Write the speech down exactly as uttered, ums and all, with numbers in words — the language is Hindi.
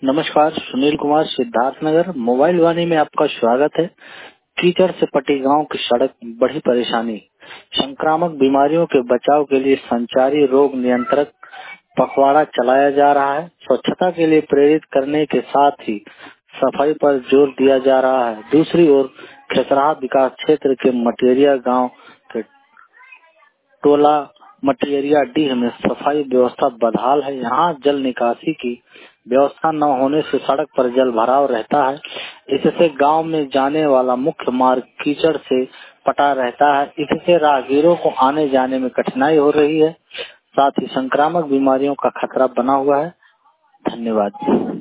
नमस्कार, सुनील कुमार, सिद्धार्थनगर। मोबाइल वाणी में आपका स्वागत है। कीचड़ से पटी गांव की सड़क बड़ी परेशानी। संक्रामक बीमारियों के बचाव के लिए संचारी रोग नियंत्रक पखवाड़ा चलाया जा रहा है। स्वच्छता के लिए प्रेरित करने के साथ ही सफाई पर जोर दिया जा रहा है। दूसरी ओर खेसराहा विकास क्षेत्र के मटेरिया गांव के टोला मटेरिया डीह में सफाई व्यवस्था बदहाल है। यहाँ जल निकासी की व्यवस्था न होने से सड़क पर जल भराव रहता है। इससे गांव में जाने वाला मुख्य मार्ग कीचड़ से पटा रहता है। इससे राहगीरों को आने जाने में कठिनाई हो रही है। साथ ही संक्रामक बीमारियों का खतरा बना हुआ है। धन्यवाद।